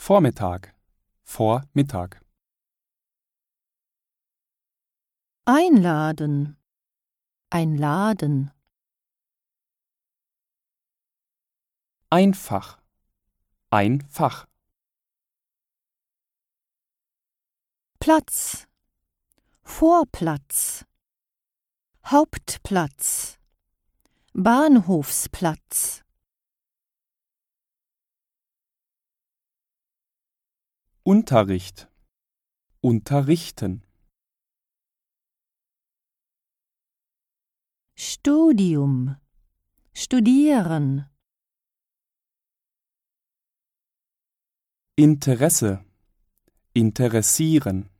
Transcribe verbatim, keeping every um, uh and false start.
Vormittag, Vormittag. Einladen, einladen. Einfach, einfach. Platz, Vorplatz, Hauptplatz, Bahnhofsplatz. Unterricht, unterrichten. Studium, studieren. Interesse, interessieren.